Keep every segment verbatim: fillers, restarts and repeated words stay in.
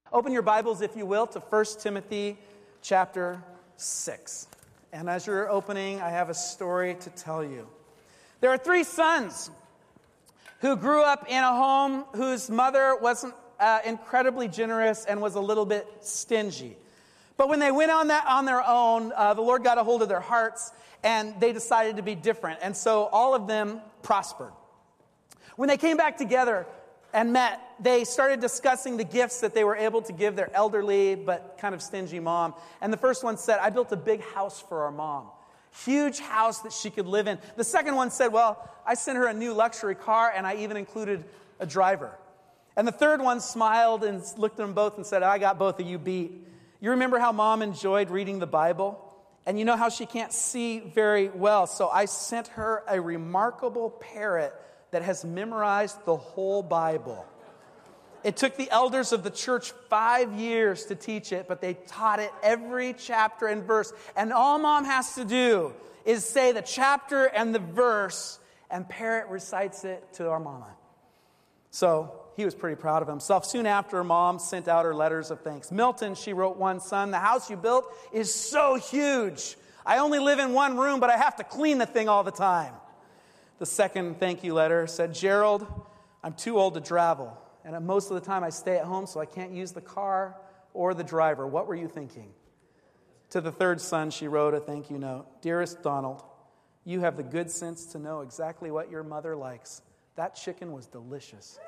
Open your Bibles, if you will, to First Timothy chapter six. And as you're opening, I have a story to tell you. There are three sons who grew up in a home whose mother wasn't uh, incredibly generous and was a little bit stingy. But when they went on that on their own, uh, the Lord got a hold of their hearts, and they decided to be different. And so all of them prospered. When they came back together and met, they started discussing the gifts that they were able to give their elderly but kind of stingy mom. And the first one said, I built a big house for our mom. Huge house that she could live in. The second one said, well, I sent her a new luxury car, and I even included a driver. And the third one smiled and looked at them both and said, I got both of you beat. You remember how mom enjoyed reading the Bible? And you know how she can't see very well. So I sent her a remarkable parrot that has memorized the whole Bible. It took the elders of the church five years to teach it, but they taught it every chapter and verse. And all mom has to do is say the chapter and the verse, and parrot recites it to our mama. So he was pretty proud of himself. Soon after, mom sent out her letters of thanks. Milton, she wrote one, son, the house you built is so huge. I only live in one room, but I have to clean the thing all the time. The second thank you letter said, Gerald, I'm too old to travel, and most of the time I stay at home, so I can't use the car or the driver. What were you thinking? To the third son, she wrote a thank you note. Dearest Donald, you have the good sense to know exactly what your mother likes. That chicken was delicious.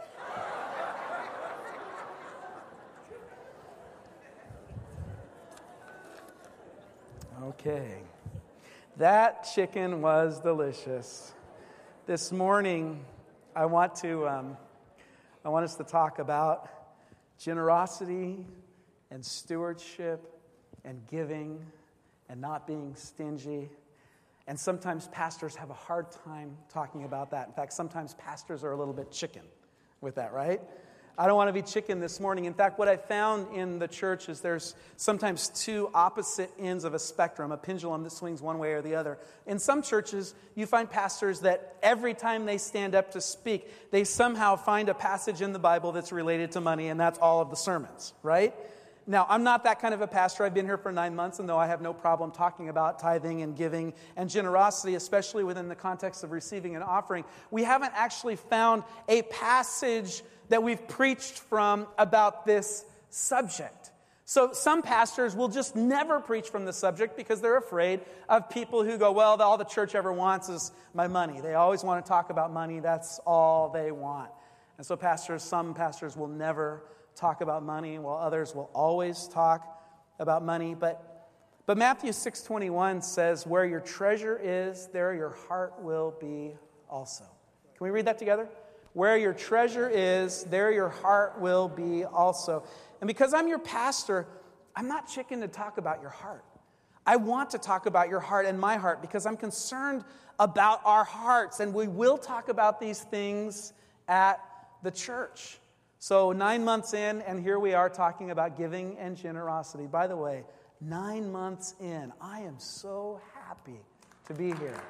Okay. That chicken was delicious. This morning, I want to, um, I want us to talk about generosity and stewardship and giving and not being stingy. And sometimes pastors have a hard time talking about that. In fact, sometimes pastors are a little bit chicken with that, right? I don't want to be chicken this morning. In fact, what I found in the church is there's sometimes two opposite ends of a spectrum, a pendulum that swings one way or the other. In some churches, you find pastors that every time they stand up to speak, they somehow find a passage in the Bible that's related to money, and that's all of the sermons, right? Now, I'm not that kind of a pastor. I've been here for nine months, and though I have no problem talking about tithing and giving and generosity, especially within the context of receiving an offering, we haven't actually found a passage that we've preached from about this subject. So some pastors will just never preach from the subject because they're afraid of people who go, well, all the church ever wants is my money. They always want to talk about money. That's all they want. And so pastors, some pastors will never talk about money, while others will always talk about money. But but Matthew six twenty-one says, where your treasure is, there your heart will be also. Can we read that together? Where your treasure is, there your heart will be also. And because I'm your pastor, I'm not chicken to talk about your heart. I want to talk about your heart and my heart because I'm concerned about our hearts. And we will talk about these things at the church. So nine months in, and here we are talking about giving and generosity. By the way, nine months in, I am so happy to be here.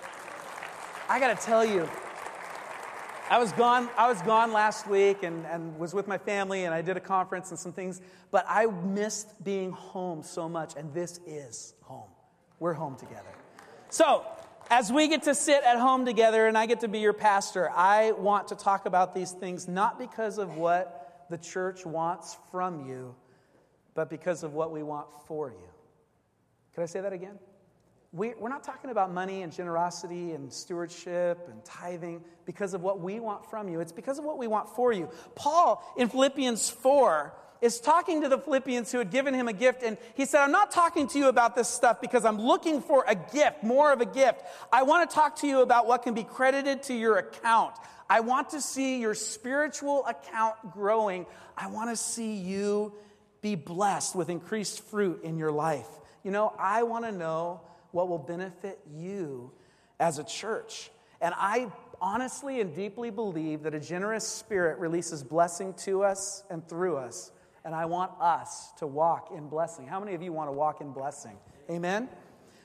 I got to tell you, I was gone I was gone last week and, and was with my family, and I did a conference and some things, but I missed being home so much, and this is home. We're home together. So, as we get to sit at home together and I get to be your pastor, I want to talk about these things not because of what the church wants from you, but because of what we want for you. Can I say that again? We, we're not talking about money and generosity and stewardship and tithing because of what we want from you. It's because of what we want for you. Paul, in Philippians four, is talking to the Philippians who had given him a gift, and he said, I'm not talking to you about this stuff because I'm looking for a gift, more of a gift. I want to talk to you about what can be credited to your account. I want to see your spiritual account growing. I want to see you be blessed with increased fruit in your life. You know, I want to know what will benefit you as a church. And I honestly and deeply believe that a generous spirit releases blessing to us and through us. And I want us to walk in blessing. How many of you want to walk in blessing? Amen?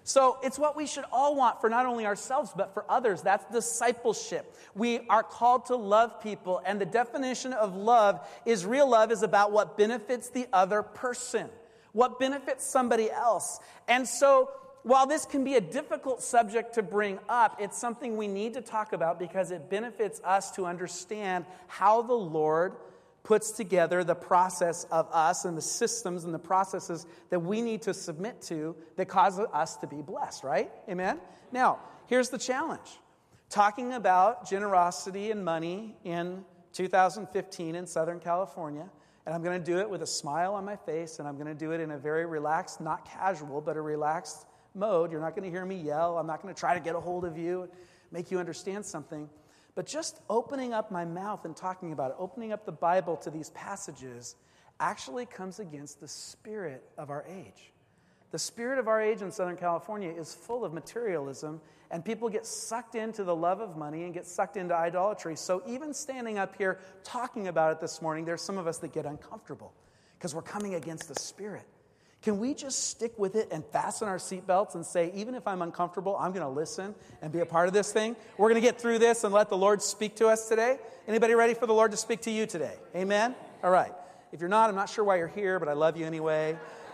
So it's what we should all want for not only ourselves, but for others. That's discipleship. We are called to love people, and the definition of love is real love is about what benefits the other person, what benefits somebody else. And so while this can be a difficult subject to bring up, it's something we need to talk about because it benefits us to understand how the Lord puts together the process of us and the systems and the processes that we need to submit to that cause us to be blessed, right? Amen? Now, here's the challenge. Talking about generosity and money in two thousand fifteen in Southern California, and I'm going to do it with a smile on my face, and I'm going to do it in a very relaxed, not casual, but a relaxed mode. You're not going to hear me yell. I'm not going to try to get a hold of you, make you understand something. But just opening up my mouth and talking about it, opening up the Bible to these passages, actually comes against the spirit of our age. The spirit of our age in Southern California is full of materialism, and people get sucked into the love of money and get sucked into idolatry. So even standing up here talking about it this morning, there's some of us that get uncomfortable because we're coming against the spirit. Can we just stick with it and fasten our seatbelts and say, even if I'm uncomfortable, I'm going to listen and be a part of this thing? We're going to get through this and let the Lord speak to us today. Anybody ready for the Lord to speak to you today? Amen? All right. If you're not, I'm not sure why you're here, but I love you anyway.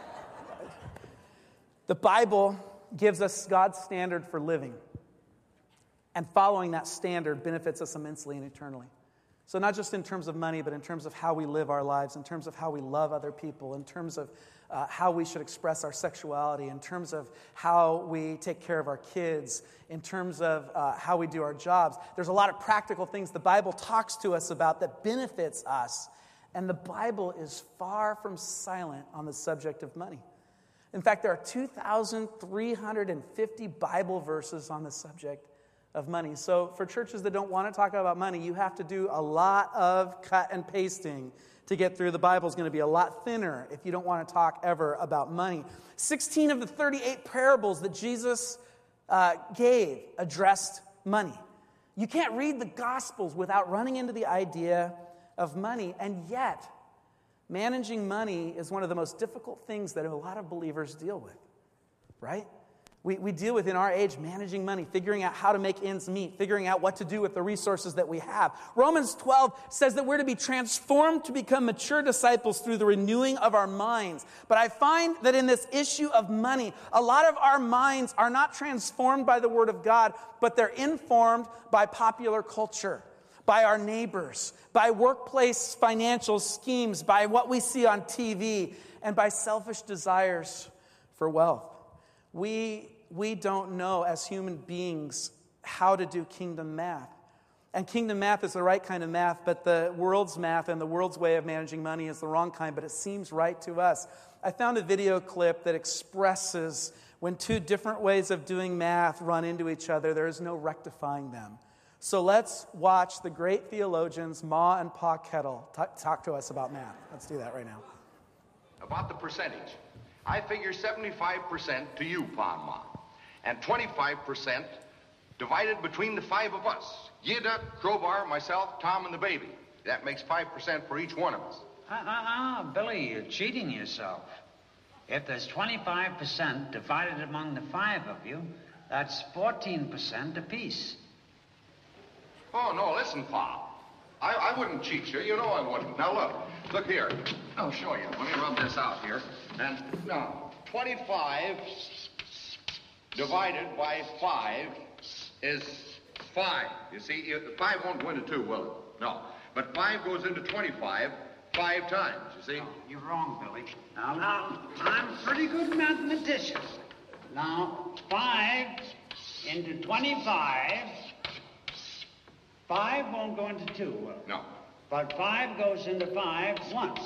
The Bible gives us God's standard for living. And following that standard benefits us immensely and eternally. So not just in terms of money, but in terms of how we live our lives, in terms of how we love other people, in terms of uh, how we should express our sexuality, in terms of how we take care of our kids, in terms of uh, how we do our jobs. There's a lot of practical things the Bible talks to us about that benefits us. And the Bible is far from silent on the subject of money. In fact, there are two thousand three hundred fifty Bible verses on the subject of money. So for churches that don't want to talk about money, you have to do a lot of cut and pasting to get through. The Bible is going to be a lot thinner if you don't want to talk ever about money. sixteen of the thirty-eight parables that Jesus uh, gave addressed money. You can't read the Gospels without running into the idea of money, and yet managing money is one of the most difficult things that a lot of believers deal with, right? We, we deal with in our age managing money, figuring out how to make ends meet, figuring out what to do with the resources that we have. Romans twelve says that we're to be transformed to become mature disciples through the renewing of our minds. But I find that in this issue of money, a lot of our minds are not transformed by the Word of God, but they're informed by popular culture, by our neighbors, by workplace financial schemes, by what we see on T V, and by selfish desires for wealth. We we don't know as human beings how to do kingdom math. And kingdom math is the right kind of math, but the world's math and the world's way of managing money is the wrong kind, but it seems right to us. I found a video clip that expresses when two different ways of doing math run into each other, there is no rectifying them. So let's watch the great theologians Ma and Pa Kettle t- talk to us about math. Let's do that right now. About the percentage. I figure seventy-five percent to you, Pa and Ma, and twenty-five percent divided between the five of us. Yida, Crowbar, myself, Tom, and the baby. That makes five percent for each one of us. Ah, ah, ah, Billy, you're cheating yourself. If there's twenty-five percent divided among the five of you, that's fourteen percent apiece. Oh, no, listen, Pa. I, I wouldn't cheat you. You know I wouldn't. Now, look. Look here. I'll show you. Let me rub this out here. And now, twenty-five divided by five is five. You see, five won't go into two, will it? No. But five goes into twenty-five five times, you see? No, you're wrong, Billy. Now, now, I'm a pretty good mathematician. Now, five into twenty-five, five won't go into two, will it? No. But five goes into five once.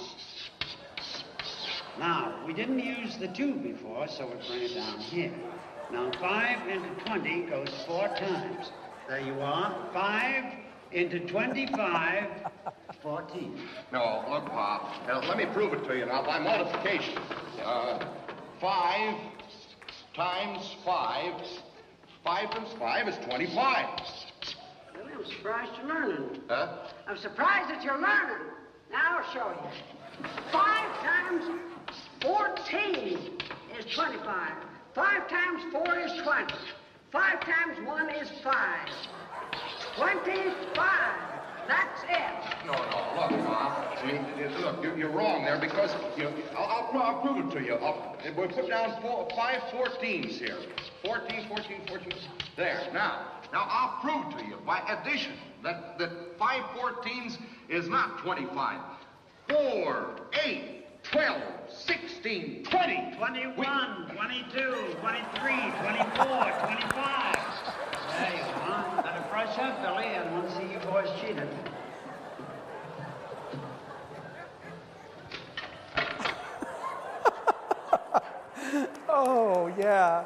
Now, we didn't use the two before, so we'll bring it down here. Now, five into twenty goes four times. There you are. Five into twenty-five, fourteen. No, look, Pa. Now, let me prove it to you now by multiplication. Uh, five times five. Five times five is twenty-five. Really, I'm surprised you're learning. Huh? I'm surprised that you're learning. Now I'll show you. Five times fourteen is twenty-five. Five times four is twenty. Five times one is five. Twenty-five. That's it. No, no, look, Mom. See, look, you're, you're wrong there because you. I'll, I'll, pro- I'll prove it to you. I'll, we'll put down four, five fourteens here. Fourteen, fourteen, fourteen. There. Now, now I'll prove to you by addition that that five fourteens is not twenty-five. Four, eight, twelve, sixteen, twenty. twenty-one, twenty-two, twenty-three, twenty-four, twenty-five. There you are. Better brush up, Billy. I don't want to see you boys cheated. Oh, yeah.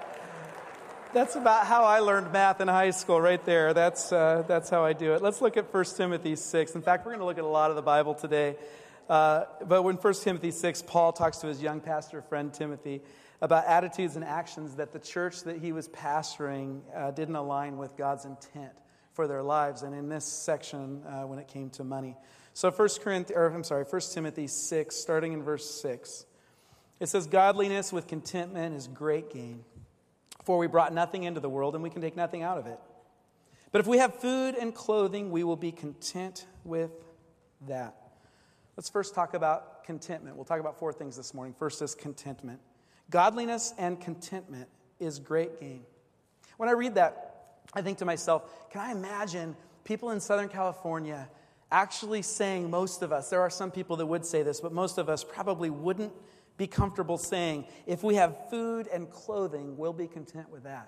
That's about how I learned math in high school right there. That's, uh, that's how I do it. Let's look at First Timothy six. In fact, we're going to look at a lot of the Bible today. Uh, but when First Timothy six, Paul talks to his young pastor friend Timothy about attitudes and actions that the church that he was pastoring uh, didn't align with God's intent for their lives. And in this section, uh, when it came to money. So First Corinthians, or I'm sorry, First Timothy six, starting in verse six. It says, "Godliness with contentment is great gain. For we brought nothing into the world, and we can take nothing out of it. But if we have food and clothing, we will be content with that." Let's first talk about contentment. We'll talk about four things this morning. First is contentment. Godliness and contentment is great gain. When I read that, I think to myself, can I imagine people in Southern California actually saying, most of us, there are some people that would say this, but most of us probably wouldn't be comfortable saying, if we have food and clothing, we'll be content with that.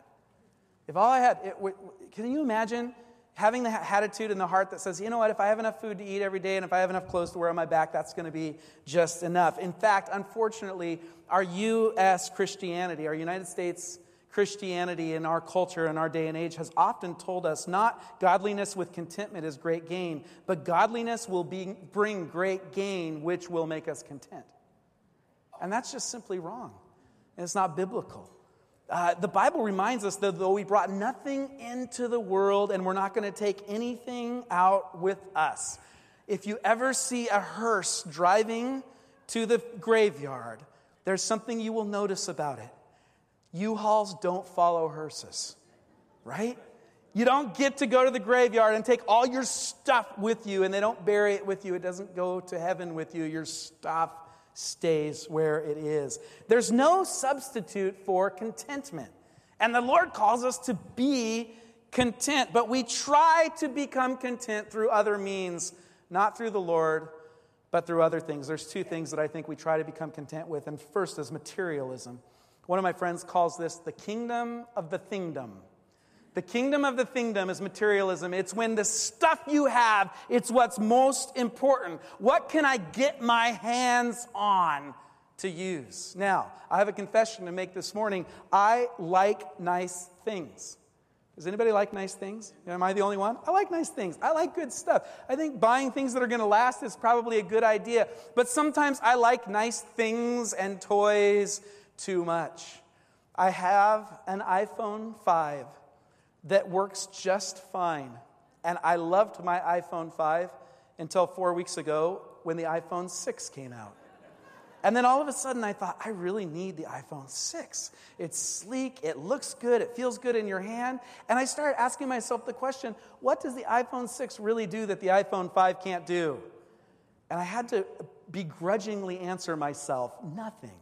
If all I had, it, w- can you imagine having the attitude in the heart that says, you know what, if I have enough food to eat every day and if I have enough clothes to wear on my back, that's going to be just enough. In fact, unfortunately, our U S Christianity, our United States Christianity in our culture in our day and age has often told us not godliness with contentment is great gain, but godliness will be, bring great gain, which will make us content. And that's just simply wrong. And it's not biblical. Uh, the Bible reminds us that though we brought nothing into the world and we're not going to take anything out with us. If you ever see a hearse driving to the graveyard, there's something you will notice about it. U-Hauls don't follow hearses, right? You don't get to go to the graveyard and take all your stuff with you and they don't bury it with you. It doesn't go to heaven with you. Your stuff stays where it is. There's no substitute for contentment. And the Lord calls us to be content, but we try to become content through other means, not through the Lord, but through other things. There's two things that I think we try to become content with, and first is materialism. One of my friends calls this the kingdom of the thingdom. The kingdom of the thingdom is materialism. It's when the stuff you have, it's what's most important. What can I get my hands on to use? Now, I have a confession to make this morning. I like nice things. Does anybody like nice things? Am I the only one? I like nice things. I like good stuff. I think buying things that are going to last is probably a good idea. But sometimes I like nice things and toys too much. I have an iPhone five that works just fine. And I loved my iPhone five until four weeks ago when the iPhone six came out. And then all of a sudden I thought, I really need the iPhone six. It's sleek, it looks good, it feels good in your hand. And I started asking myself the question, what does the iPhone six really do that the iPhone five can't do? And I had to begrudgingly answer myself, nothing.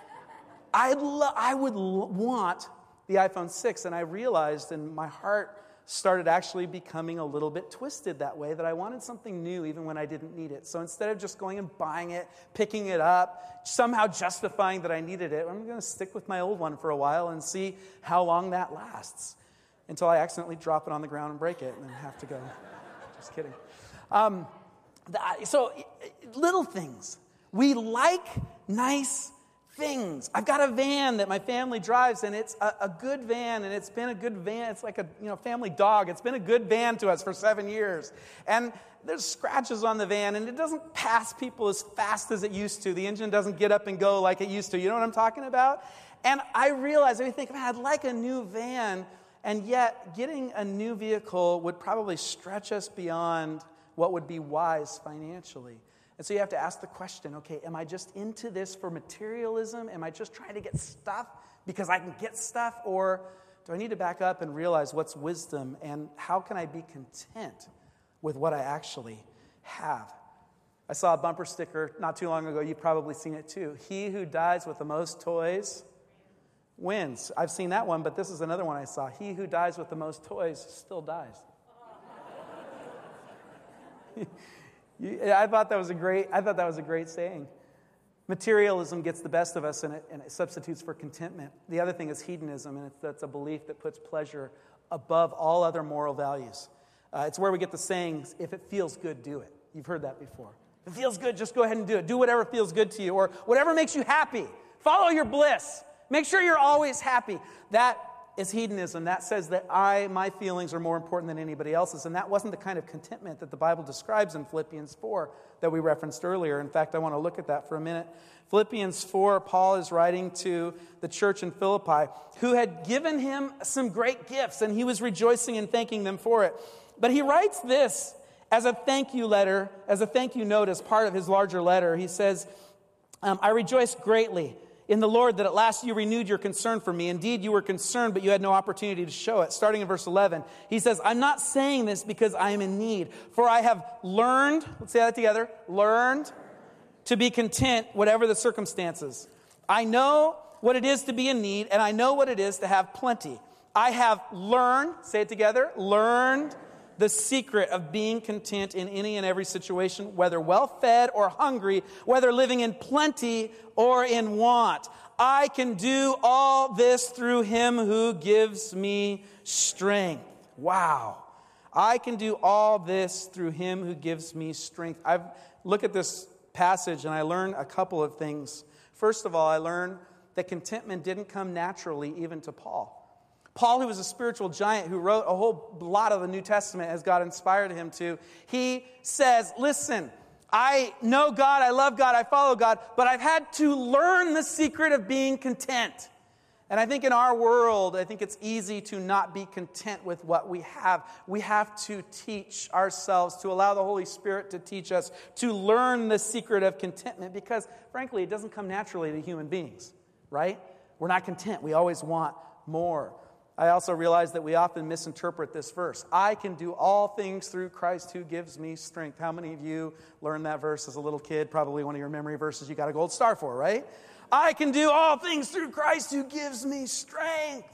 I'd lo- I would l- want the iPhone six, and I realized, and my heart started actually becoming a little bit twisted that way, that I wanted something new even when I didn't need it. So instead of just going and buying it, picking it up, somehow justifying that I needed it, I'm going to stick with my old one for a while and see how long that lasts until I accidentally drop it on the ground and break it and then have to go. Just kidding. Um, so little things. We like nice things. I've got a van that my family drives, and it's a, a good van, and it's been a good van. It's like a you know family dog. It's been a good van to us for seven years. And there's scratches on the van, and it doesn't pass people as fast as it used to. The engine doesn't get up and go like it used to. You know what I'm talking about? And I realized, I think, man, I'd like a new van, and yet getting a new vehicle would probably stretch us beyond what would be wise financially. And so you have to ask the question, okay, am I just into this for materialism? Am I just trying to get stuff because I can get stuff? Or do I need to back up and realize what's wisdom and how can I be content with what I actually have? I saw a bumper sticker not too long ago. You've probably seen it too. He who dies with the most toys wins. I've seen that one, but this is another one I saw. He who dies with the most toys still dies. I thought that was a great. I thought that was a great saying. Materialism gets the best of us, and it, and it substitutes for contentment. The other thing is hedonism, and it's, that's a belief that puts pleasure above all other moral values. Uh, it's where we get the saying, "If it feels good, do it." You've heard that before. If it feels good, just go ahead and do it. Do whatever feels good to you, or whatever makes you happy. Follow your bliss. Make sure you're always happy. That is hedonism. That says that I, my feelings are more important than anybody else's. And that wasn't the kind of contentment that the Bible describes in Philippians four that we referenced earlier. In fact, I want to look at that for a minute. Philippians four, Paul is writing to the church in Philippi who had given him some great gifts, and he was rejoicing and thanking them for it. But he writes this as a thank you letter, as a thank you note as part of his larger letter. He says, um, I rejoice greatly in the Lord that at last you renewed your concern for me. Indeed, you were concerned, but you had no opportunity to show it. Starting in verse eleven, he says, I'm not saying this because I am in need, for I have learned, let's say that together, learned to be content whatever the circumstances. I know what it is to be in need, and I know what it is to have plenty. I have learned, say it together, learned the secret of being content in any and every situation, whether well-fed or hungry, whether living in plenty or in want. I can do all this through him who gives me strength. Wow. I can do all this through him who gives me strength. I've looked at this passage and I learned a couple of things. First of all, I learned that contentment didn't come naturally even to Paul. Paul, who was a spiritual giant who wrote a whole lot of the New Testament as God inspired him to, he says, listen, I know God, I love God, I follow God, but I've had to learn the secret of being content. And I think in our world, I think it's easy to not be content with what we have. We have to teach ourselves, to allow the Holy Spirit to teach us, to learn the secret of contentment, because frankly, it doesn't come naturally to human beings, right? We're not content. We always want more. I also realize that we often misinterpret this verse. I can do all things through Christ who gives me strength. How many of you learned that verse as a little kid? Probably one of your memory verses you got a gold star for, right? I can do all things through Christ who gives me strength.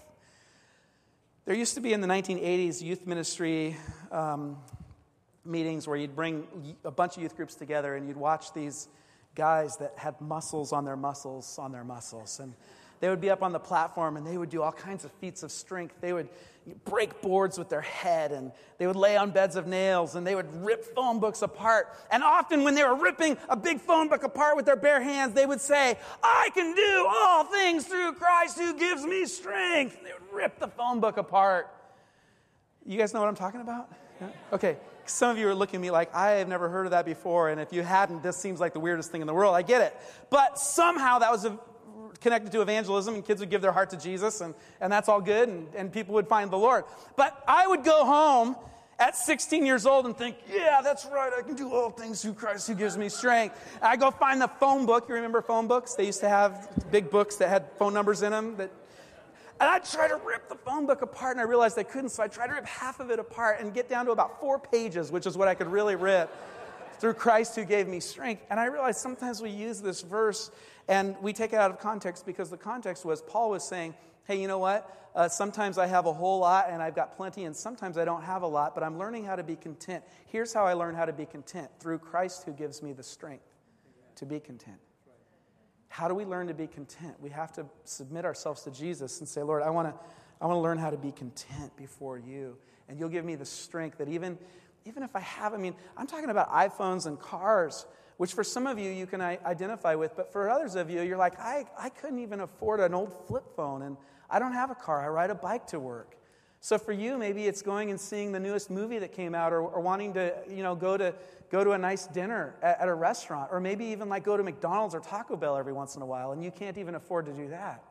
There used to be in the nineteen eighties youth ministry um, meetings where you'd bring a bunch of youth groups together and you'd watch these guys that had muscles on their muscles on their muscles. And they would be up on the platform and they would do all kinds of feats of strength. They would break boards with their head, and they would lay on beds of nails, and they would rip phone books apart. And often when they were ripping a big phone book apart with their bare hands, they would say, I can do all things through Christ who gives me strength. And they would rip the phone book apart. You guys know what I'm talking about? Yeah? Okay. Some of you are looking at me like, I have never heard of that before, and if you hadn't, this seems like the weirdest thing in the world. I get it. But somehow that was a connected to evangelism, and kids would give their heart to Jesus, and, and that's all good, and, and people would find the Lord. But I would go home at sixteen years old and think, yeah, that's right, I can do all things through Christ who gives me strength. And I go find the phone book. You remember phone books? They used to have big books that had phone numbers in them. That, and I'd try to rip the phone book apart, and I realized I couldn't, so I tried to rip half of it apart and get down to about four pages, which is what I could really rip, through Christ who gave me strength. And I realized sometimes we use this verse and we take it out of context, because the context was Paul was saying, hey, you know what? Uh, sometimes I have a whole lot and I've got plenty, and sometimes I don't have a lot, but I'm learning how to be content. Here's how I learn how to be content: through Christ who gives me the strength to be content. How do we learn to be content? We have to submit ourselves to Jesus and say, Lord, I want to I want to learn how to be content before you, and you'll give me the strength that even, even if I have, I mean, I'm talking about iPhones and cars, which for some of you, you can identify with. But for others of you, you're like, I, I couldn't even afford an old flip phone, and I don't have a car. I ride a bike to work. So for you, maybe it's going and seeing the newest movie that came out, or, or wanting to, you know, go to go to a nice dinner at, at a restaurant, or maybe even like go to McDonald's or Taco Bell every once in a while, and you can't even afford to do that.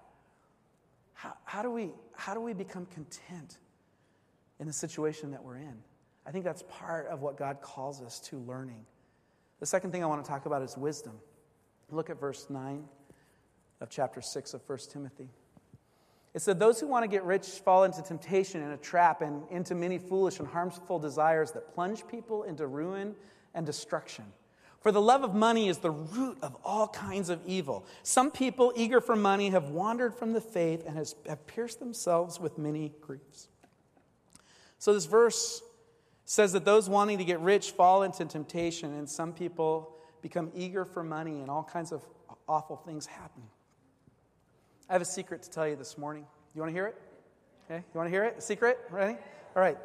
How, how do we how do we become content in the situation that we're in? I think that's part of what God calls us to learning. The second thing I want to talk about is wisdom. Look at verse nine of chapter six of First Timothy. It said, those who want to get rich fall into temptation and a trap and into many foolish and harmful desires that plunge people into ruin and destruction. For the love of money is the root of all kinds of evil. Some people, eager for money, have wandered from the faith and has, have pierced themselves with many griefs. So this verse says that those wanting to get rich fall into temptation, and some people become eager for money, and all kinds of awful things happen. I have a secret to tell you this morning. You want to hear it? Okay, you want to hear it? A secret? Ready? All right.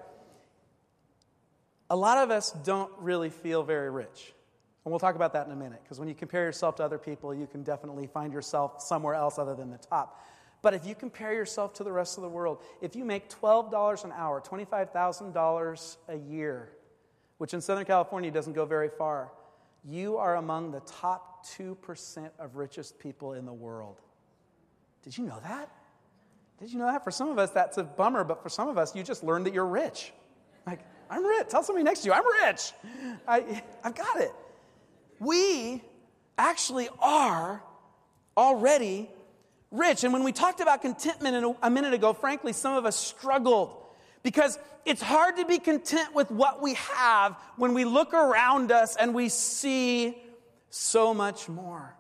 A lot of us don't really feel very rich. And we'll talk about that in a minute, because when you compare yourself to other people, you can definitely find yourself somewhere else other than the top. But if you compare yourself to the rest of the world, if you make twelve dollars an hour, twenty-five thousand dollars a year, which in Southern California doesn't go very far, you are among the top two percent of richest people in the world. Did you know that? Did you know that? For some of us, that's a bummer, but for some of us, you just learned that you're rich. Like, I'm rich. Tell somebody next to you, I'm rich. I, I've got it. We actually are already rich. And when we talked about contentment a minute ago, frankly, some of us struggled because it's hard to be content with what we have when we look around us and we see so much more.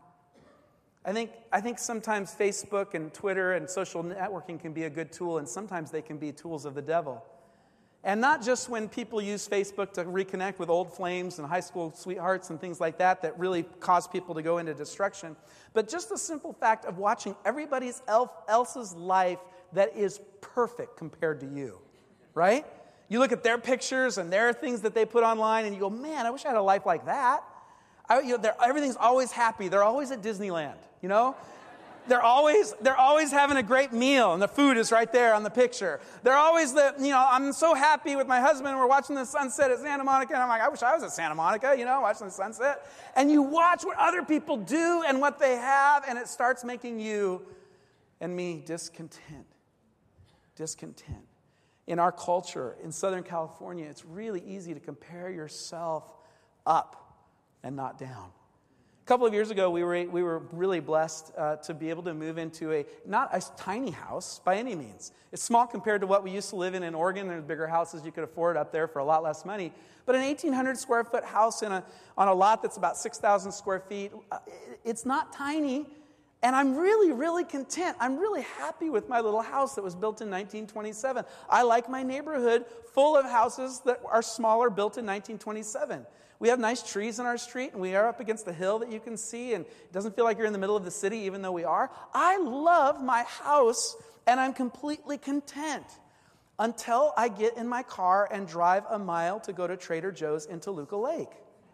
I think, I think sometimes Facebook and Twitter and social networking can be a good tool, and sometimes they can be tools of the devil. And not just when people use Facebook to reconnect with old flames and high school sweethearts and things like that that really cause people to go into destruction, but just the simple fact of watching everybody else's life that is perfect compared to you, right? You look at their pictures and their things that they put online and you go, man, I wish I had a life like that. I, you know, everything's always happy. They're always at Disneyland, you know? They're always they're always having a great meal, and the food is right there on the picture. They're always the, you know, I'm so happy with my husband. We're watching the sunset at Santa Monica, and I'm like, I wish I was at Santa Monica, you know, watching the sunset. And you watch what other people do and what they have, and it starts making you and me discontent. Discontent. In our culture, in Southern California, it's really easy to compare yourself up and not down. A couple of years ago, we were we were really blessed uh, to be able to move into a, not a tiny house by any means. It's small compared to what we used to live in in Oregon. There's bigger houses you could afford up there for a lot less money. But an eighteen hundred square foot house in a on a lot that's about six thousand square feet, uh, it's not tiny. And I'm really, really content. I'm really happy with my little house that was built in nineteen twenty-seven. I like my neighborhood full of houses that are smaller, built in nineteen twenty-seven. We have nice trees in our street, and we are up against the hill that you can see, and it doesn't feel like you're in the middle of the city, even though we are. I love my house, and I'm completely content until I get in my car and drive a mile to go to Trader Joe's in Toluca Lake.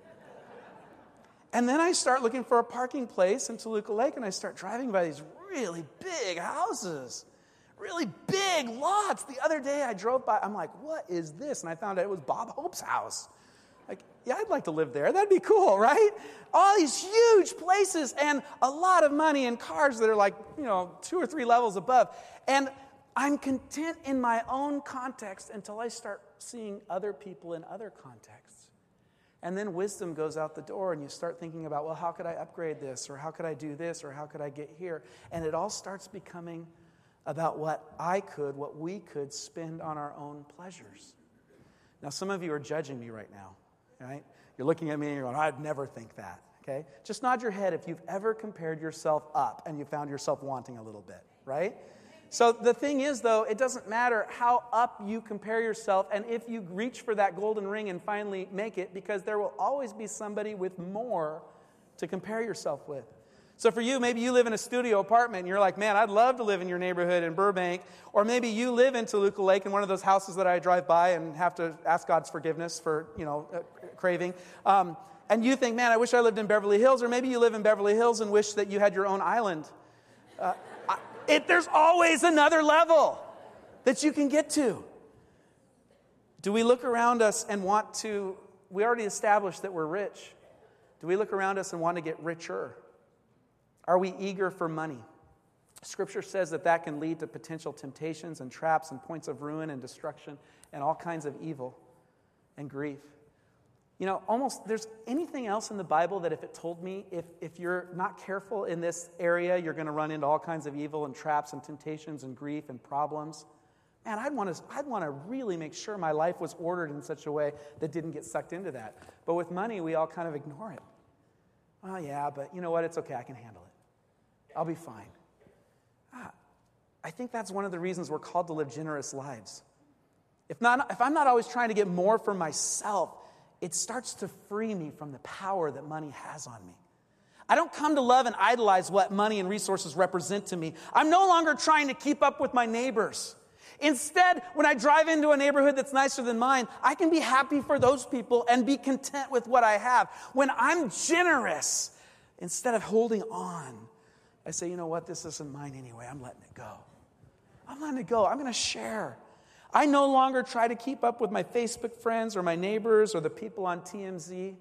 And then I start looking for a parking place in Toluca Lake, and I start driving by these really big houses, really big lots. The other day I drove by, I'm like, what is this? And I found out it was Bob Hope's house. Like, yeah, I'd like to live there. That'd be cool, right? All these huge places and a lot of money and cars that are like, you know, two or three levels above. And I'm content in my own context until I start seeing other people in other contexts. And then wisdom goes out the door, and you start thinking about, well, how could I upgrade this? Or how could I do this? Or how could I get here? And it all starts becoming about what I could, what we could spend on our own pleasures. Now, some of you are judging me right now. Right? You're looking at me and you're going, I'd never think that. Okay? Just nod your head if you've ever compared yourself up and you found yourself wanting a little bit, right? So the thing is, though, it doesn't matter how up you compare yourself and if you reach for that golden ring and finally make it, because there will always be somebody with more to compare yourself with. So for you, maybe you live in a studio apartment and you're like, man, I'd love to live in your neighborhood in Burbank. Or maybe you live in Toluca Lake in one of those houses that I drive by and have to ask God's forgiveness for, you know, uh, craving. Um, and you think, man, I wish I lived in Beverly Hills. Or maybe you live in Beverly Hills and wish that you had your own island. Uh, I, it, there's always another level that you can get to. Do we look around us and want to, we already established that we're rich. Do we look around us and want to get richer? Are we eager for money? Scripture says that that can lead to potential temptations and traps and points of ruin and destruction and all kinds of evil and grief. You know, almost there's anything else in the Bible that if it told me, if, if you're not careful in this area, you're going to run into all kinds of evil and traps and temptations and grief and problems. Man, I'd want to I'd want to really make sure my life was ordered in such a way that didn't get sucked into that. But with money, we all kind of ignore it. Oh, yeah, but you know what? It's okay. I can handle it. I'll be fine. Ah, I think that's one of the reasons we're called to live generous lives. If not, if I'm not always trying to get more for myself, it starts to free me from the power that money has on me. I don't come to love and idolize what money and resources represent to me. I'm no longer trying to keep up with my neighbors. Instead, when I drive into a neighborhood that's nicer than mine, I can be happy for those people and be content with what I have. When I'm generous, instead of holding on, I say, you know what, this isn't mine anyway. I'm letting it go. I'm letting it go. I'm going to share. I no longer try to keep up with my Facebook friends or my neighbors or the people on T M Z.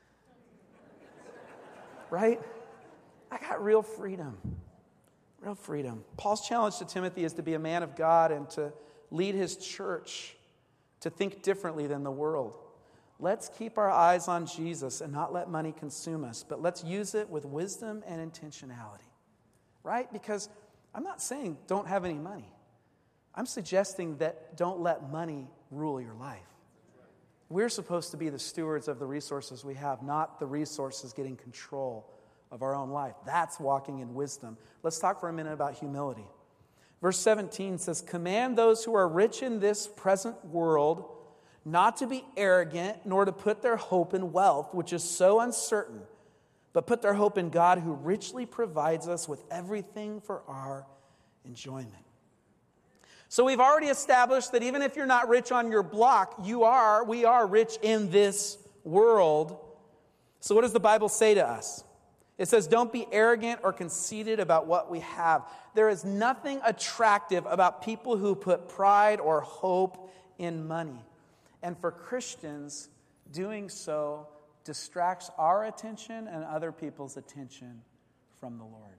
Right? I got real freedom. Real freedom. Paul's challenge to Timothy is to be a man of God and to lead his church to think differently than the world. Let's keep our eyes on Jesus and not let money consume us, but let's use it with wisdom and intentionality. Right? Because I'm not saying don't have any money. I'm suggesting that don't let money rule your life. We're supposed to be the stewards of the resources we have, not the resources getting control of our own life. That's walking in wisdom. Let's talk for a minute about humility. Verse seventeen says, command those who are rich in this present world not to be arrogant, nor to put their hope in wealth, which is so uncertain, but put their hope in God, who richly provides us with everything for our enjoyment. So we've already established that even if you're not rich on your block, you are, we are rich in this world. So what does the Bible say to us? It says, don't be arrogant or conceited about what we have. There is nothing attractive about people who put pride or hope in money. And for Christians, doing so distracts our attention and other people's attention from the Lord.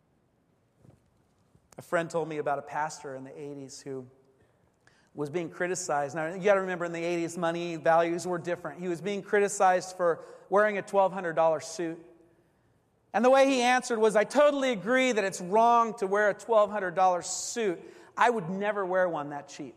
A friend told me about a pastor in the eighties who was being criticized. Now, you got to remember, in the eighties, money values were different. He was being criticized for wearing a twelve hundred dollars suit. And the way he answered was, I totally agree that it's wrong to wear a twelve hundred dollars suit. I would never wear one that cheap.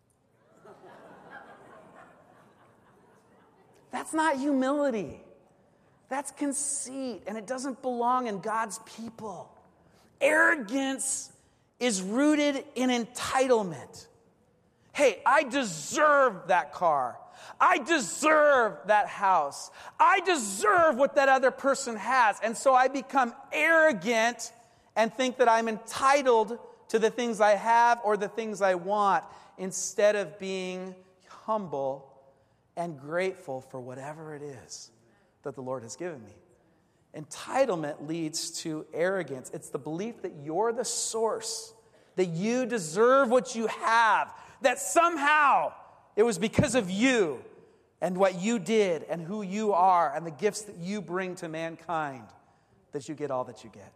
That's not humility. That's conceit, and it doesn't belong in God's people. Arrogance is rooted in entitlement. Hey, I deserve that car. I deserve that house. I deserve what that other person has. And so I become arrogant and think that I'm entitled to the things I have or the things I want, instead of being humble and grateful for whatever it is that the Lord has given me. Entitlement leads to arrogance. It's the belief that you're the source, that you deserve what you have, that somehow it was because of you and what you did and who you are and the gifts that you bring to mankind that you get all that you get.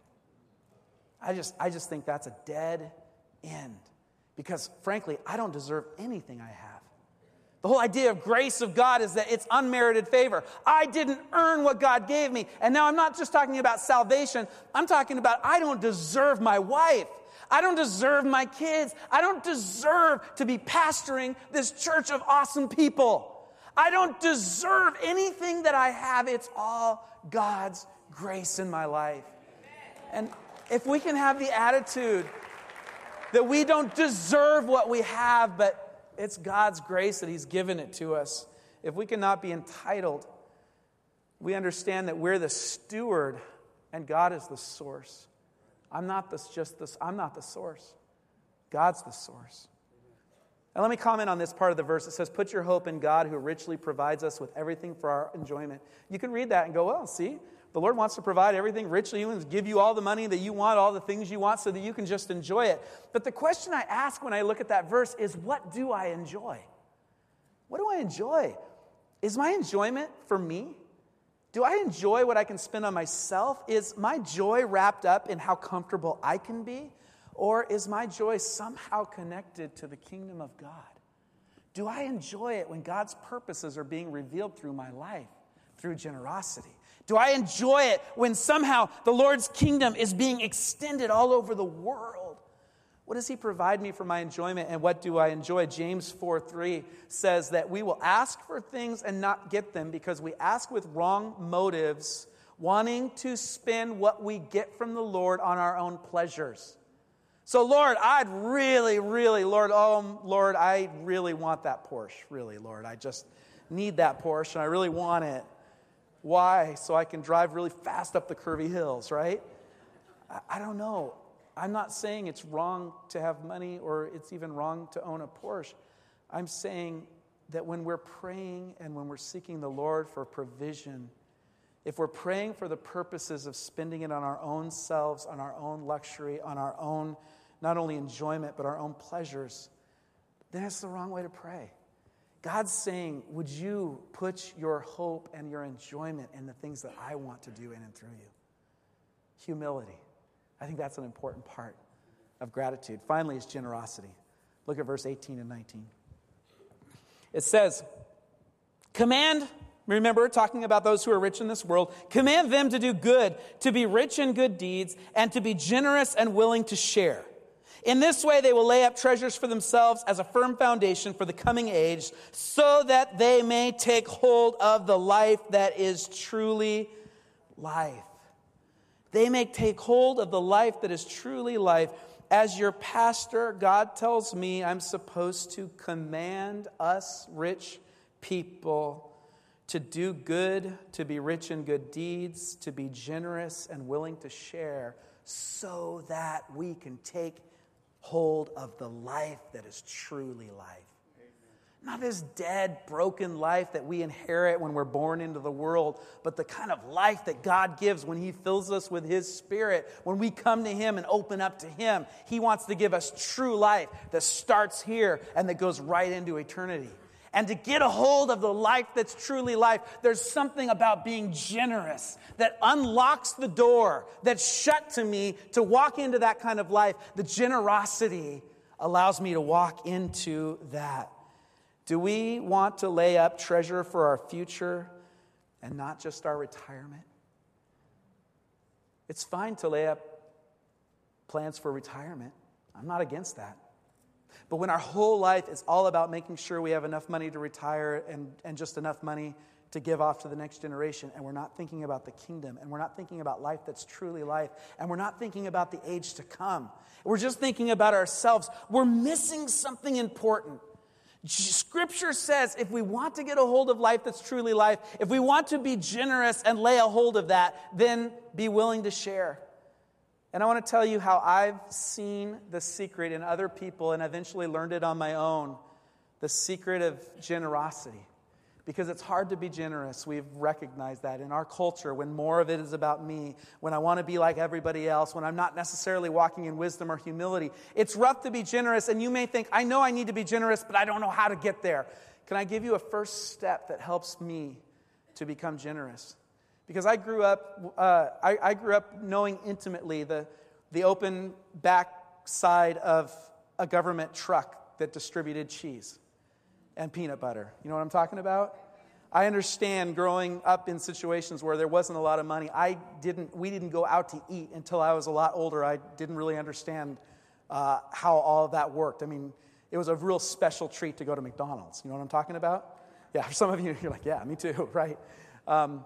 I just, I just think that's a dead end, because frankly, I don't deserve anything I have. The whole idea of grace of God is that it's unmerited favor. I didn't earn what God gave me. And now I'm not just talking about salvation. I'm talking about I don't deserve my wife. I don't deserve my kids. I don't deserve to be pastoring this church of awesome people. I don't deserve anything that I have. It's all God's grace in my life. And if we can have the attitude that we don't deserve what we have, but it's God's grace that He's given it to us. If we cannot be entitled, we understand that we're the steward and God is the source. I'm not this, just this, I'm not the source. God's the source. And let me comment on this part of the verse. It says, put your hope in God, who richly provides us with everything for our enjoyment. You can read that and go, well, see, the Lord wants to provide everything richly. He wants to give you all the money that you want, all the things you want, so that you can just enjoy it. But the question I ask when I look at that verse is, what do I enjoy? What do I enjoy? Is my enjoyment for me? Do I enjoy what I can spend on myself? Is my joy wrapped up in how comfortable I can be? Or is my joy somehow connected to the kingdom of God? Do I enjoy it when God's purposes are being revealed through my life? through generosity? Do I enjoy it when somehow the Lord's kingdom is being extended all over the world? What does he provide me for my enjoyment, and what do I enjoy? James four three says that we will ask for things and not get them because we ask with wrong motives, wanting to spend what we get from the Lord on our own pleasures. So, Lord, I'd really, really, Lord, oh, Lord, I really want that Porsche. Really, Lord, I just need that Porsche, and I really want it. Why? So I can drive really fast up the curvy hills, right? I, I don't know. I'm not saying it's wrong to have money or it's even wrong to own a Porsche. I'm saying that when we're praying and when we're seeking the Lord for provision, if we're praying for the purposes of spending it on our own selves, on our own luxury, on our own, not only enjoyment, but our own pleasures, then it's the wrong way to pray. God's saying, would you put your hope and your enjoyment in the things that I want to do in and through you? Humility. I think that's an important part of gratitude. Finally, is generosity. Look at verse eighteen and nineteen. It says, command, remember, talking about those who are rich in this world, command them to do good, to be rich in good deeds, and to be generous and willing to share. In this way, they will lay up treasures for themselves as a firm foundation for the coming age, so that they may take hold of the life that is truly life. They may take hold of the life that is truly life. As your pastor, God tells me I'm supposed to command us rich people to do good, to be rich in good deeds, to be generous and willing to share, so that we can take hold of the life that is truly life. Not this dead, broken life that we inherit when we're born into the world, but the kind of life that God gives when he fills us with his Spirit. When we come to him and open up to him, he wants to give us true life that starts here and that goes right into eternity. And to get a hold of the life that's truly life, there's something about being generous that unlocks the door that's shut to me to walk into that kind of life. The generosity allows me to walk into that. Do we want to lay up treasure for our future and not just our retirement? It's fine to lay up plans for retirement. I'm not against that. But when our whole life is all about making sure we have enough money to retire and, and just enough money to give off to the next generation, and we're not thinking about the kingdom, and we're not thinking about life that's truly life, and we're not thinking about the age to come, we're just thinking about ourselves, we're missing something important. Scripture says if we want to get a hold of life that's truly life, if we want to be generous and lay a hold of that, then be willing to share. And I want to tell you how I've seen the secret in other people and eventually learned it on my own, the secret of generosity. Because it's hard to be generous. We've recognized that in our culture when more of it is about me, when I want to be like everybody else, when I'm not necessarily walking in wisdom or humility. It's rough to be generous, and you may think, I know I need to be generous, but I don't know how to get there. Can I give you a first step that helps me to become generous? Because I grew up, uh, I, I grew up knowing intimately the, the open back side of a government truck that distributed cheese and peanut butter. You know what I'm talking about? I understand growing up in situations where there wasn't a lot of money. I didn't. We didn't go out to eat until I was a lot older. I didn't really understand uh, how all of that worked. I mean, it was a real special treat to go to McDonald's. You know what I'm talking about? Yeah, for some of you, you're like, yeah, me too, right? Um,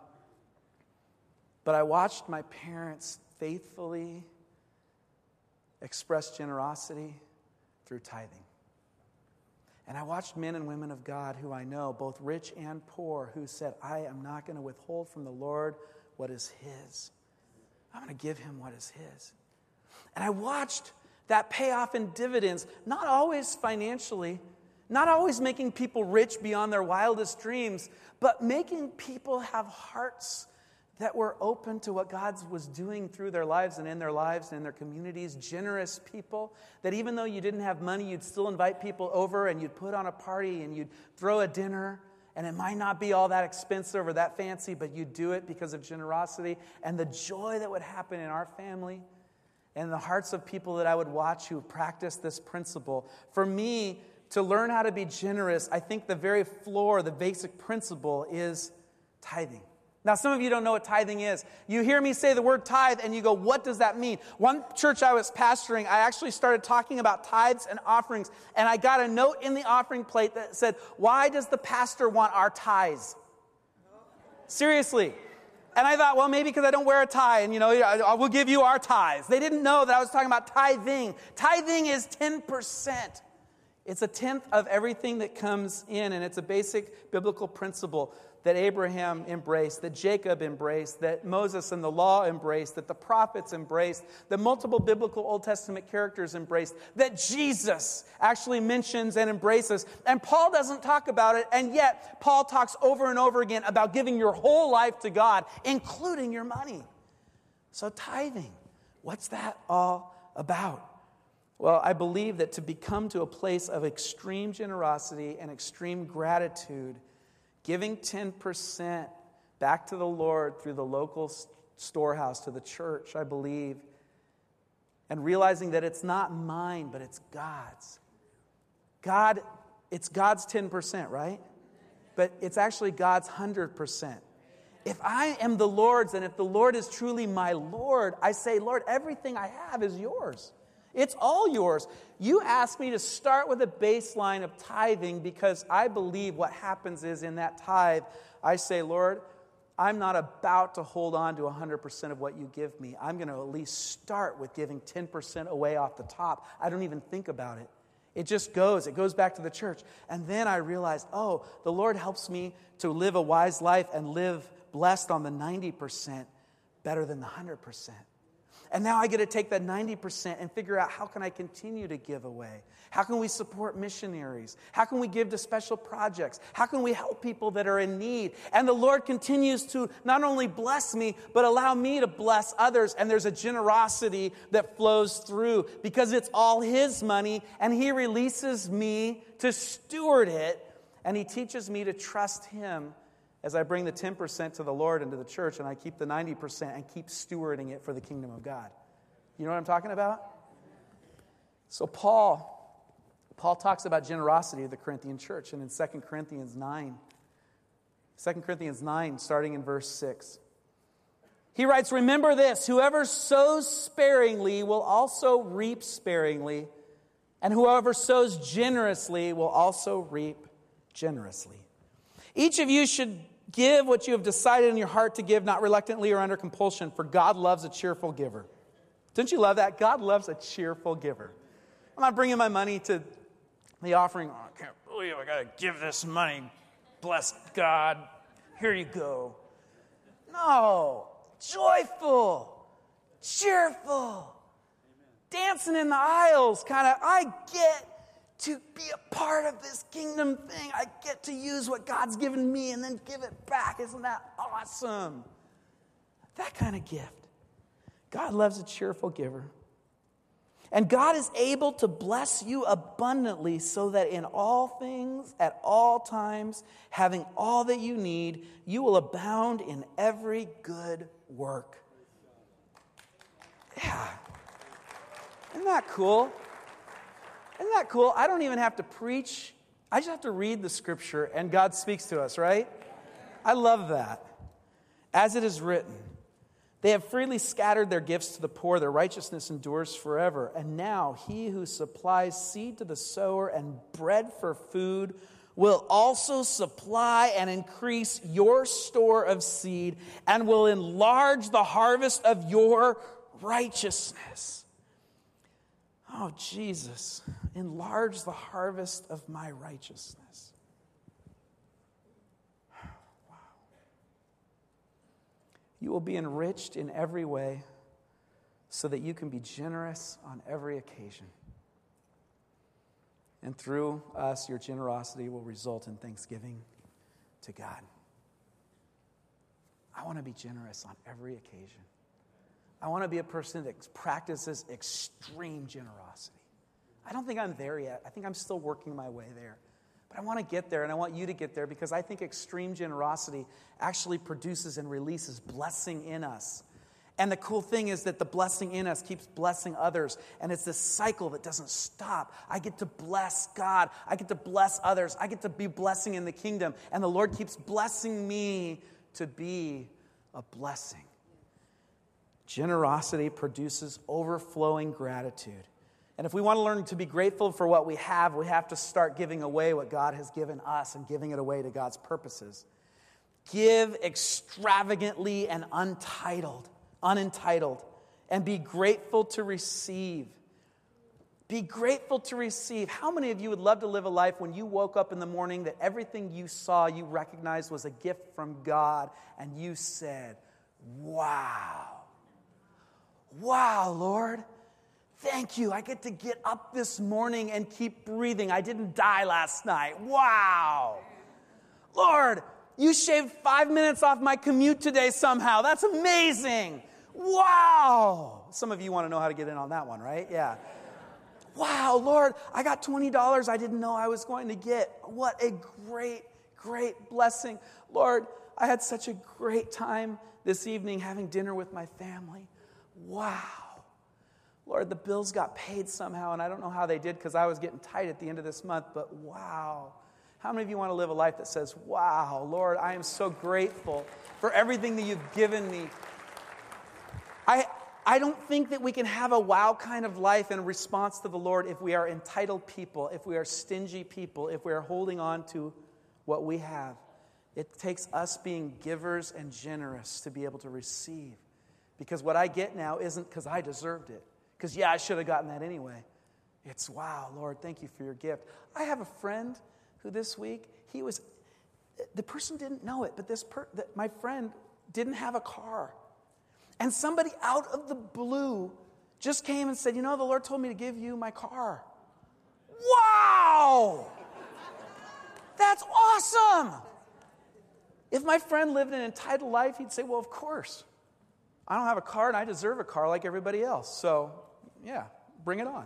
but I watched my parents faithfully express generosity through tithing. And I watched men and women of God who I know, both rich and poor, who said, I am not going to withhold from the Lord what is his. I'm going to give him what is his. And I watched that pay off in dividends, not always financially, not always making people rich beyond their wildest dreams, but making people have hearts that were open to what God was doing through their lives and in their lives and in their communities. Generous people that even though you didn't have money, you'd still invite people over and you'd put on a party and you'd throw a dinner. And it might not be all that expensive or that fancy, but you'd do it because of generosity. And the joy that would happen in our family and the hearts of people that I would watch who practice this principle. For me, to learn how to be generous, I think the very floor, the basic principle is tithing. Now, some of you don't know what tithing is. You hear me say the word tithe and you go, what does that mean? One church I was pastoring, I actually started talking about tithes and offerings, and I got a note in the offering plate that said, why does the pastor want our tithes? Seriously. And I thought, well, maybe because I don't wear a tie, and, you know, I will give you our tithes. They didn't know that I was talking about tithing. Tithing is ten percent. It's a tenth of everything that comes in, and it's a basic biblical principle that Abraham embraced, that Jacob embraced, that Moses and the law embraced, that the prophets embraced, that multiple biblical Old Testament characters embraced, that Jesus actually mentions and embraces. And Paul doesn't talk about it, and yet Paul talks over and over again about giving your whole life to God, including your money. So tithing, what's that all about? Well, I believe that to become to a place of extreme generosity and extreme gratitude, giving ten percent back to the Lord through the local storehouse, to the church, I believe, and realizing that it's not mine, but it's God's. God, it's God's ten percent, right? But it's actually God's one hundred percent. If I am the Lord's, and if the Lord is truly my Lord, I say, Lord, everything I have is yours. It's all yours. You asked me to start with a baseline of tithing because I believe what happens is in that tithe, I say, Lord, I'm not about to hold on to one hundred percent of what you give me. I'm going to at least start with giving ten percent away off the top. I don't even think about it. It just goes. It goes back to the church. And then I realized, oh, the Lord helps me to live a wise life and live blessed on the ninety percent better than the one hundred percent. And now I get to take that ninety percent and figure out, how can I continue to give away? How can we support missionaries? How can we give to special projects? How can we help people that are in need? And the Lord continues to not only bless me, but allow me to bless others. And there's a generosity that flows through because it's all His money, and He releases me to steward it, and He teaches me to trust Him as I bring the ten percent to the Lord and to the church, and I keep the ninety percent and keep stewarding it for the kingdom of God. You know what I'm talking about? So Paul, Paul talks about generosity of the Corinthian church, and in Second Corinthians nine, Second Corinthians nine, starting in verse six, he writes, remember this, whoever sows sparingly will also reap sparingly, and whoever sows generously will also reap generously. Each of you should give what you have decided in your heart to give, not reluctantly or under compulsion, for God loves a cheerful giver. Don't you love that? God loves a cheerful giver. I'm not bringing my money to the offering. Oh, I can't believe I got to give this money. Bless God. Here you go. No. Joyful. Cheerful. Dancing in the aisles, kind of, I get to be a part of this kingdom thing. I get to use what God's given me and then give it back. Isn't that awesome? That kind of gift. God loves a cheerful giver. And God is able to bless you abundantly so that in all things, at all times, having all that you need, you will abound in every good work. Yeah. Isn't that cool? Isn't that cool? I don't even have to preach. I just have to read the scripture and God speaks to us, right? I love that. As it is written, they have freely scattered their gifts to the poor. Their righteousness endures forever. And now he who supplies seed to the sower and bread for food will also supply and increase your store of seed and will enlarge the harvest of your righteousness. Oh, Jesus, enlarge the harvest of my righteousness. Wow. You will be enriched in every way so that you can be generous on every occasion. And through us, your generosity will result in thanksgiving to God. I want to be generous on every occasion. I want to be a person that practices extreme generosity. I don't think I'm there yet. I think I'm still working my way there. But I want to get there, and I want you to get there because I think extreme generosity actually produces and releases blessing in us. And the cool thing is that the blessing in us keeps blessing others. And it's this cycle that doesn't stop. I get to bless God. I get to bless others. I get to be blessing in the kingdom. And the Lord keeps blessing me to be a blessing. Generosity produces overflowing gratitude. And if we want to learn to be grateful for what we have, we have to start giving away what God has given us and giving it away to God's purposes. Give extravagantly and untitled, unentitled, and be grateful to receive. Be grateful to receive. How many of you would love to live a life when you woke up in the morning that everything you saw, you recognized was a gift from God, and you said, wow. Wow, Lord. Thank you. I get to get up this morning and keep breathing. I didn't die last night. Wow. Lord, you shaved five minutes off my commute today somehow. That's amazing. Wow. Some of you want to know how to get in on that one, right? Yeah. Wow, Lord, I got twenty dollars I didn't know I was going to get. What a great, great blessing. Lord, I had such a great time this evening having dinner with my family. Wow. Lord, the bills got paid somehow, and I don't know how they did because I was getting tight at the end of this month, but wow. How many of you want to live a life that says, wow, Lord, I am so grateful for everything that you've given me. I I don't think that we can have a wow kind of life in response to the Lord if we are entitled people, if we are stingy people, if we are holding on to what we have. It takes us being givers and generous to be able to receive. Because what I get now isn't because I deserved it. Because, yeah, I should have gotten that anyway. It's, wow, Lord, thank you for your gift. I have a friend who this week, he was, the person didn't know it, but this per, that my friend didn't have a car. And somebody out of the blue just came and said, you know, the Lord told me to give you my car. Wow! That's awesome! If my friend lived an entitled life, he'd say, well, of course. I don't have a car and I deserve a car like everybody else. So, yeah, bring it on.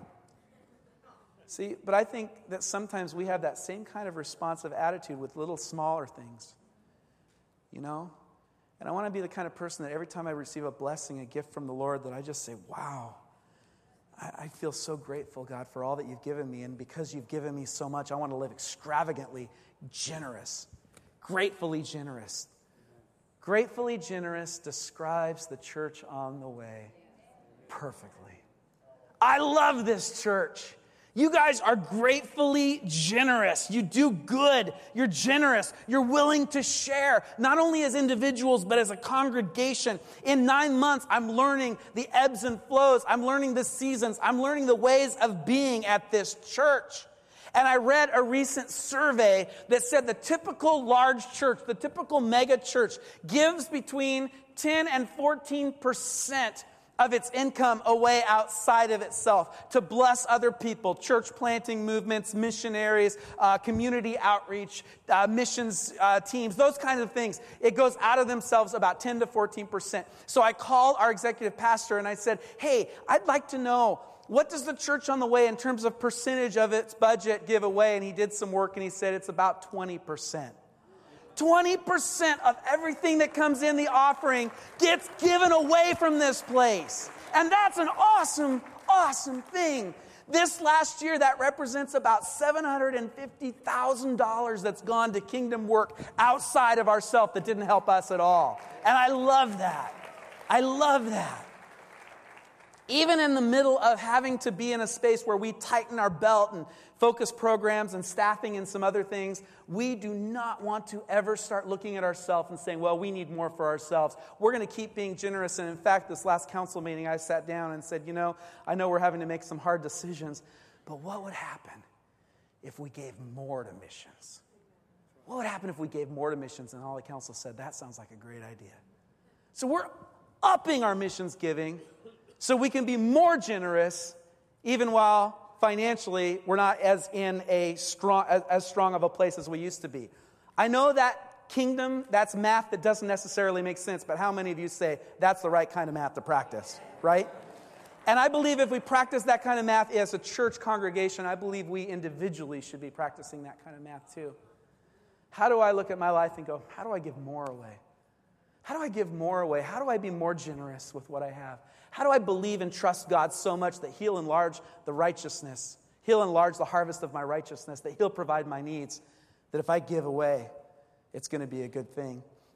See, but I think that sometimes we have that same kind of responsive attitude with little smaller things. You know? And I want to be the kind of person that every time I receive a blessing, a gift from the Lord, that I just say, wow, I, I feel so grateful, God, for all that you've given me. And because you've given me so much, I want to live extravagantly generous, gratefully generous. Gratefully generous describes the church on the way perfectly. I love this church. You guys are gratefully generous. You do good. You're generous. You're willing to share, not only as individuals, but as a congregation. In nine months, I'm learning the ebbs and flows. I'm learning the seasons. I'm learning the ways of being at this church. And I read a recent survey that said the typical large church, the typical mega church, gives between ten and fourteen percent of its income away outside of itself to bless other people, church planting movements, missionaries, uh, community outreach, uh, missions uh, teams, those kinds of things. It goes out of themselves about ten to fourteen percent. So I called our executive pastor and I said, hey, I'd like to know, what does the church on the way in terms of percentage of its budget give away? And he did some work and he said it's about twenty percent. twenty percent of everything that comes in the offering gets given away from this place. And that's an awesome, awesome thing. This last year, that represents about seven hundred fifty thousand dollars that's gone to kingdom work outside of ourselves that didn't help us at all. And I love that. I love that. Even in the middle of having to be in a space where we tighten our belt and focus programs and staffing and some other things, we do not want to ever start looking at ourselves and saying, well, we need more for ourselves. We're going to keep being generous. And in fact, this last council meeting, I sat down and said, you know, I know we're having to make some hard decisions, but what would happen if we gave more to missions? What would happen if we gave more to missions? And all the council said, that sounds like a great idea. So we're upping our missions giving so we can be more generous, even while financially we're not as in a strong as, as strong of a place as we used to be. I know that kingdom, that's math that doesn't necessarily make sense, but how many of you say that's the right kind of math to practice, right? And I believe if we practice that kind of math as a church congregation, I believe we individually should be practicing that kind of math too. How do I look at my life and go, how do I give more away? How do I give more away? How do I be more generous with what I have? How do I believe and trust God so much that He'll enlarge the righteousness, He'll enlarge the harvest of my righteousness, that He'll provide my needs, that if I give away, it's going to be a good thing.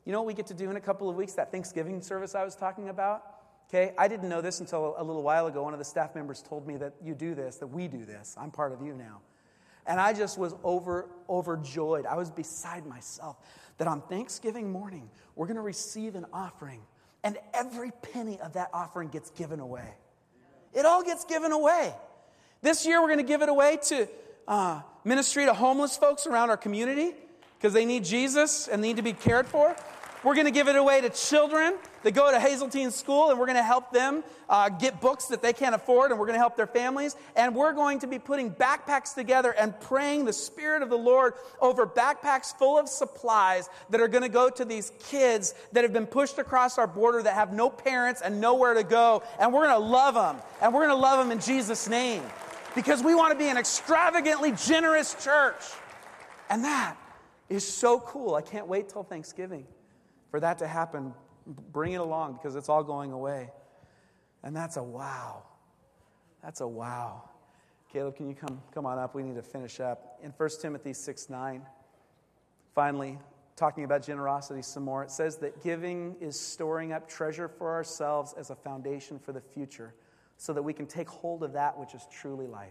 You know what we get to do in a couple of weeks? That Thanksgiving service I was talking about? Okay, I didn't know this until a little while ago. One of the staff members told me that you do this, that we do this. I'm part of you now. And I just was over overjoyed. I was beside myself that on Thanksgiving morning, we're going to receive an offering. And every penny of that offering gets given away. It all gets given away. This year, we're going to give it away to uh, ministry to homeless folks around our community because they need Jesus and need to be cared for. We're going to give it away to children that go to Hazeltine School, and we're going to help them uh, get books that they can't afford, and we're going to help their families. And we're going to be putting backpacks together and praying the Spirit of the Lord over backpacks full of supplies that are going to go to these kids that have been pushed across our border that have no parents and nowhere to go. And we're going to love them, and we're going to love them in Jesus' name because we want to be an extravagantly generous church. And that is so cool. I can't wait till Thanksgiving for that to happen. Bring it along because it's all going away. And that's a wow. That's a wow. Caleb, can you come, come on up? We need to finish up. In First Timothy six nine, finally, talking about generosity some more, it says that giving is storing up treasure for ourselves as a foundation for the future so that we can take hold of that which is truly life.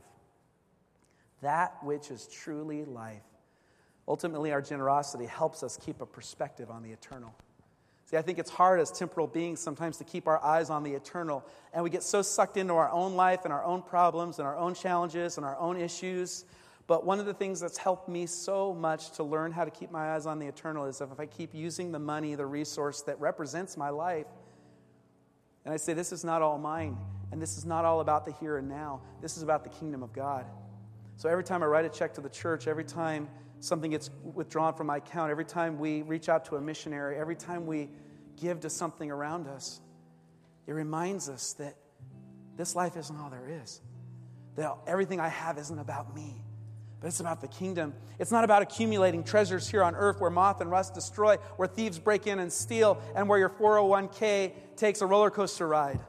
That which is truly life. Ultimately, our generosity helps us keep a perspective on the eternal. See, I think it's hard as temporal beings sometimes to keep our eyes on the eternal, and we get so sucked into our own life and our own problems and our own challenges and our own issues. But one of the things that's helped me so much to learn how to keep my eyes on the eternal is if I keep using the money, the resource that represents my life, and I say, this is not all mine, and this is not all about the here and now. This is about the kingdom of God. So every time I write a check to the church, every time something gets withdrawn from my account, every time we reach out to a missionary, every time we give to something around us, it reminds us that this life isn't all there is. That everything I have isn't about me, but it's about the kingdom. It's not about accumulating treasures here on earth where moth and rust destroy, where thieves break in and steal, and where your four oh one k takes a roller coaster ride.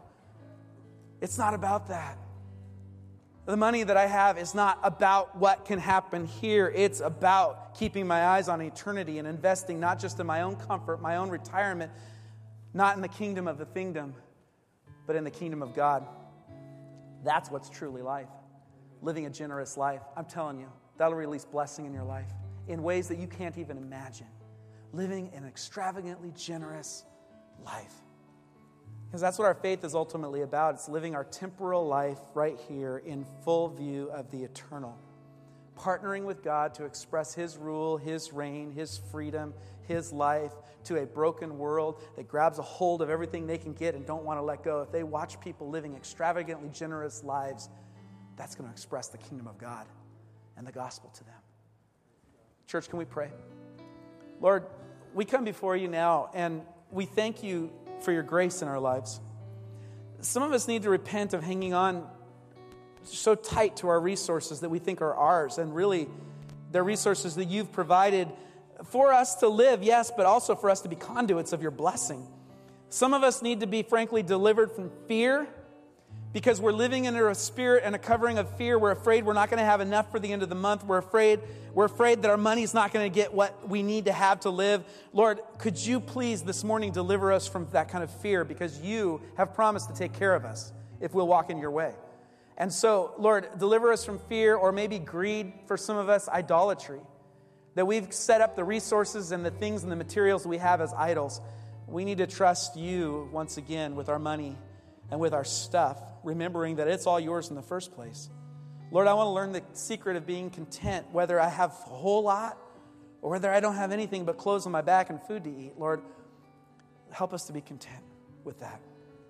It's not about that. The money that I have is not about what can happen here. It's about keeping my eyes on eternity and investing not just in my own comfort, my own retirement, not in the kingdom of the kingdom, but in the kingdom of God. That's what's truly life. Living a generous life. I'm telling you, that'll release blessing in your life in ways that you can't even imagine. Living an extravagantly generous life. Because that's what our faith is ultimately about. It's living our temporal life right here in full view of the eternal. Partnering with God to express His rule, His reign, His freedom, His life to a broken world that grabs a hold of everything they can get and don't want to let go. If they watch people living extravagantly generous lives, that's going to express the kingdom of God and the gospel to them. Church, can we pray? Lord, we come before you now and we thank you for your grace in our lives. Some of us need to repent of hanging on so tight to our resources that we think are ours, and really they're resources that you've provided for us to live, yes, but also for us to be conduits of your blessing. Some of us need to be, frankly, delivered from fear because we're living under a spirit and a covering of fear. We're afraid we're not going to have enough for the end of the month. We're afraid we're afraid that our money's not going to get what we need to have to live. Lord, could you please this morning deliver us from that kind of fear, because you have promised to take care of us if we'll walk in your way. And so, Lord, deliver us from fear, or maybe greed, for some of us, idolatry. That we've set up the resources and the things and the materials we have as idols. We need to trust you once again with our money and with our stuff, remembering that it's all yours in the first place. Lord, I want to learn the secret of being content, whether I have a whole lot or whether I don't have anything but clothes on my back and food to eat. Lord, help us to be content with that.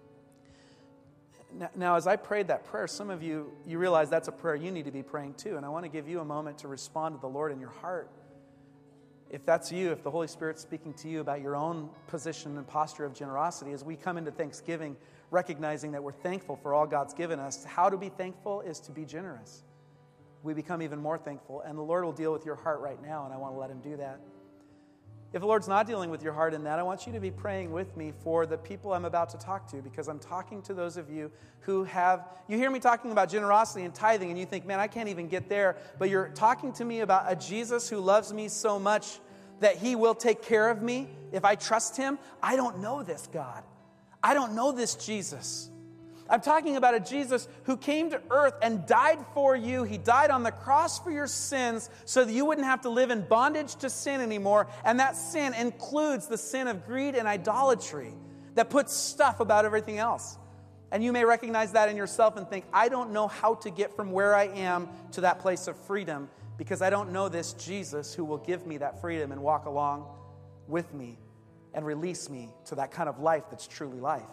Now, now, as I prayed that prayer, some of you, you realize that's a prayer you need to be praying too, and I want to give you a moment to respond to the Lord in your heart. If that's you, if the Holy Spirit's speaking to you about your own position and posture of generosity, as we come into Thanksgiving, recognizing that we're thankful for all God's given us, how to be thankful is to be generous. We become even more thankful, and the Lord will deal with your heart right now, and I want to let Him do that. If the Lord's not dealing with your heart in that, I want you to be praying with me for the people I'm about to talk to, because I'm talking to those of you who have, you hear me talking about generosity and tithing, and you think, man, I can't even get there, but you're talking to me about a Jesus who loves me so much that He will take care of me if I trust him, I don't know this God. I don't know this Jesus. I'm talking about a Jesus who came to earth and died for you. He died on the cross for your sins so that you wouldn't have to live in bondage to sin anymore. And that sin includes the sin of greed and idolatry that puts stuff about everything else. And you may recognize that in yourself and think, I don't know how to get from where I am to that place of freedom because I don't know this Jesus who will give me that freedom and walk along with me and release me to that kind of life that's truly life.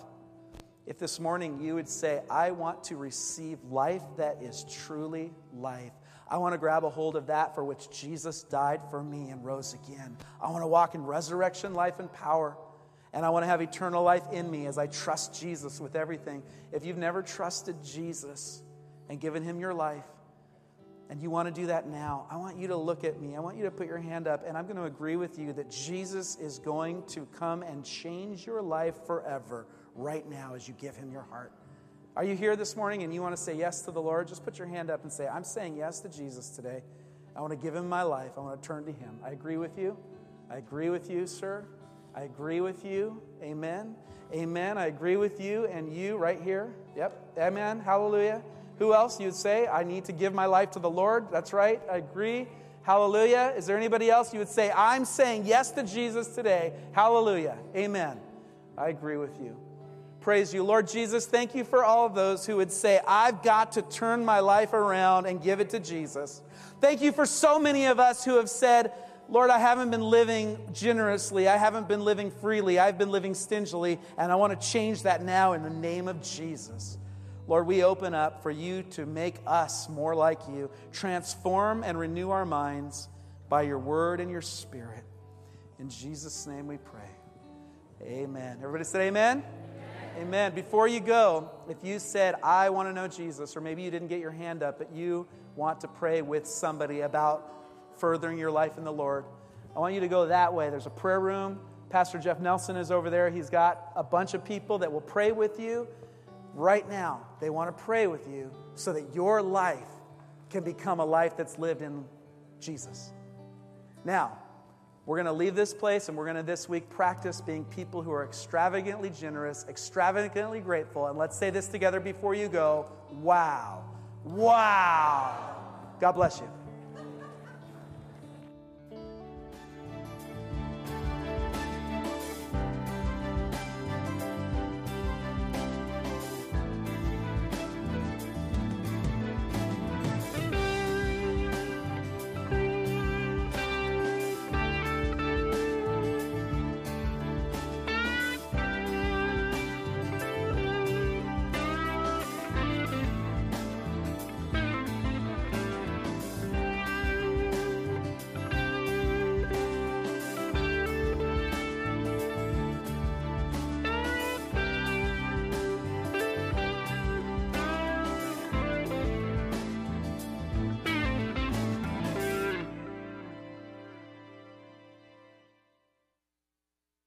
If this morning you would say, I want to receive life that is truly life. I want to grab a hold of that for which Jesus died for me and rose again. I want to walk in resurrection life and power. And I want to have eternal life in me as I trust Jesus with everything. If you've never trusted Jesus and given him your life, and you want to do that now, I want you to look at me. I want you to put your hand up, and I'm going to agree with you that Jesus is going to come and change your life forever right now as you give him your heart. Are you here this morning and you want to say yes to the Lord? Just put your hand up and say, I'm saying yes to Jesus today. I want to give him my life. I want to turn to him. I agree with you. I agree with you, sir. I agree with you. Amen. Amen. I agree with you and you right here. Yep. Amen. Hallelujah. Who else? You'd say, I need to give my life to the Lord. That's right. I agree. Hallelujah. Is there anybody else? You would say, I'm saying yes to Jesus today. Hallelujah. Amen. I agree with you. Praise you. Lord Jesus, thank you for all of those who would say, I've got to turn my life around and give it to Jesus. Thank you for so many of us who have said, Lord, I haven't been living generously. I haven't been living freely. I've been living stingily, and I want to change that now in the name of Jesus. Lord, we open up for you to make us more like you. Transform and renew our minds by your word and your spirit. In Jesus' name we pray. Amen. Everybody said amen? Amen. Amen. Before you go, if you said, I want to know Jesus, or maybe you didn't get your hand up, but you want to pray with somebody about furthering your life in the Lord, I want you to go that way. There's a prayer room. Pastor Jeff Nelson is over there. He's got a bunch of people that will pray with you. Right now, they want to pray with you so that your life can become a life that's lived in Jesus. Now, we're going to leave this place and we're going to this week practice being people who are extravagantly generous, extravagantly grateful. And let's say this together before you go. Wow. Wow. God bless you.